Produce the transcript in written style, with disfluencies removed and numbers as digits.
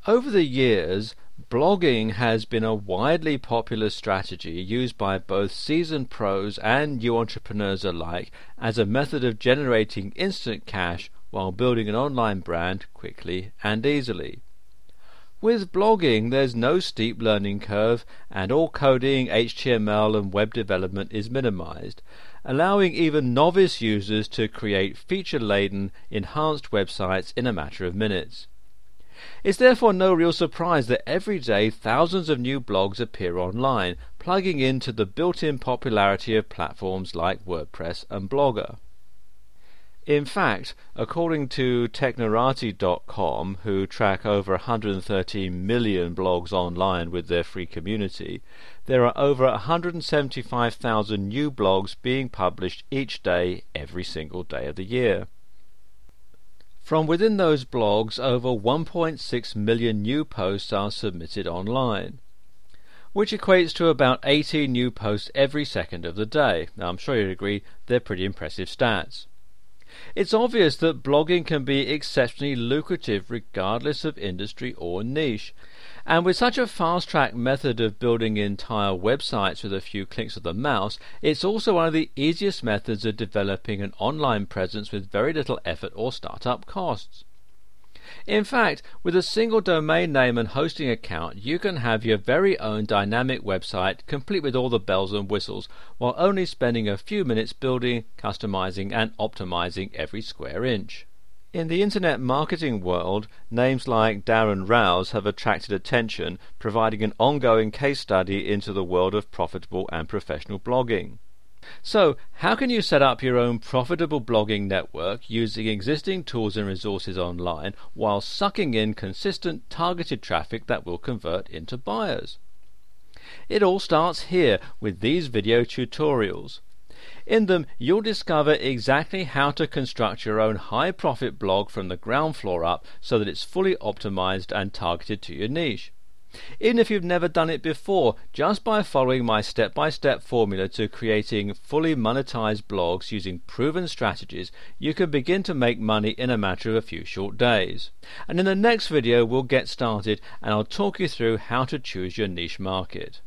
Over the years, blogging has been a widely popular strategy used by both seasoned pros and new entrepreneurs alike as a method of generating instant cash while building an online brand quickly and easily. With blogging, there's no steep learning curve, and all coding, HTML and web development is minimized, allowing even novice users to create feature-laden, enhanced websites in a matter of minutes. It's therefore no real surprise that every day thousands of new blogs appear online, plugging into the built-in popularity of platforms like WordPress and Blogger. In fact, according to Technorati.com, who track over 113 million blogs online with their free community, there are over 175,000 new blogs being published each day, every single day of the year. From within those blogs, over 1.6 million new posts are submitted online, which equates to about 18 new posts every second of the day. Now, I'm sure you'd agree they're pretty impressive stats. It's obvious that blogging can be exceptionally lucrative regardless of industry or niche, and with such a fast-track method of building entire websites with a few clicks of the mouse, it's also one of the easiest methods of developing an online presence with very little effort or startup costs. In fact, with a single domain name and hosting account, you can have your very own dynamic website complete with all the bells and whistles, while only spending a few minutes building, customizing and optimizing every square inch. In the internet marketing world, names like Darren Rowse have attracted attention, providing an ongoing case study into the world of profitable and professional blogging. So, how can you set up your own profitable blogging network using existing tools and resources online while sucking in consistent targeted traffic that will convert into buyers? It all starts here with these video tutorials. In them, you'll discover exactly how to construct your own high-profit blog from the ground floor up so that it's fully optimized and targeted to your niche. Even if you've never done it before, just by following my step-by-step formula to creating fully monetized blogs using proven strategies, you can begin to make money in a matter of a few short days. And in the next video we'll get started and I'll talk you through how to choose your niche market.